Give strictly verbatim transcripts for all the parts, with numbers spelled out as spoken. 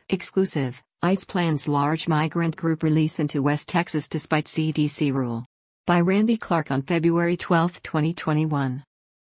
Exclusive, ICE plans large migrant group release into West Texas despite C D C rule. By Randy Clark on February twelfth, twenty twenty-one.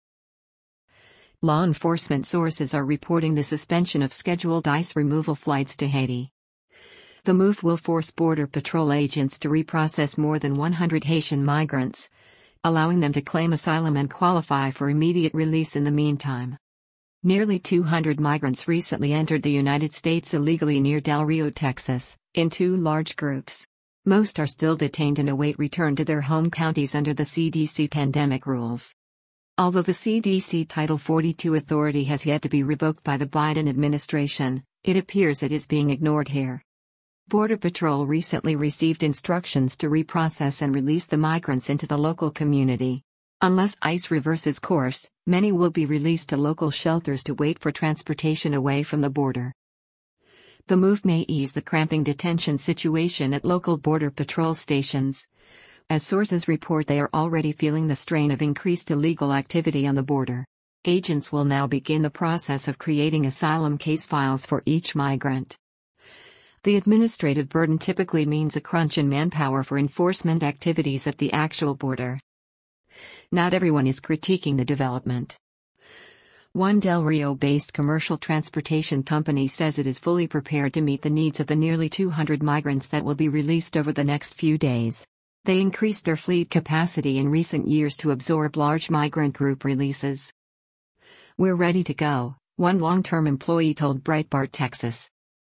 Law enforcement sources are reporting the suspension of scheduled ICE removal flights to Haiti. The move will force Border Patrol agents to reprocess more than one hundred Haitian migrants, allowing them to claim asylum and qualify for immediate release in the meantime. Nearly two hundred migrants recently entered the United States illegally near Del Rio, Texas, in two large groups. Most are still detained and await return to their home counties under the C D C pandemic rules. Although the C D C Title forty-two authority has yet to be revoked by the Biden administration, it appears it is being ignored here. Border Patrol recently received instructions to reprocess and release the migrants into the local community. Unless ICE reverses course, many will be released to local shelters to wait for transportation away from the border. The move may ease the cramping detention situation at local Border Patrol stations. As sources report, they are already feeling the strain of increased illegal activity on the border. Agents will now begin the process of creating asylum case files for each migrant. The administrative burden typically means a crunch in manpower for enforcement activities at the actual border. Not everyone is critiquing the development. One Del Rio-based commercial transportation company says it is fully prepared to meet the needs of the nearly two hundred migrants that will be released over the next few days. They increased their fleet capacity in recent years to absorb large migrant group releases. "We're ready to go," one long-term employee told Breitbart Texas.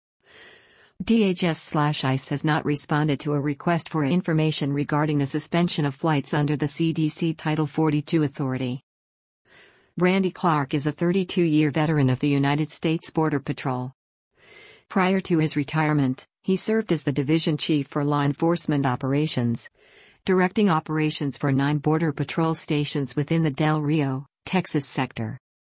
D H S/ICE has not responded to a request for information regarding the suspension of flights under the C D C Title forty-two authority. Randy Clark is a thirty-two-year veteran of the United States Border Patrol. Prior to his retirement, he served as the division chief for law enforcement operations, directing operations for nine Border Patrol stations within the Del Rio, Texas sector.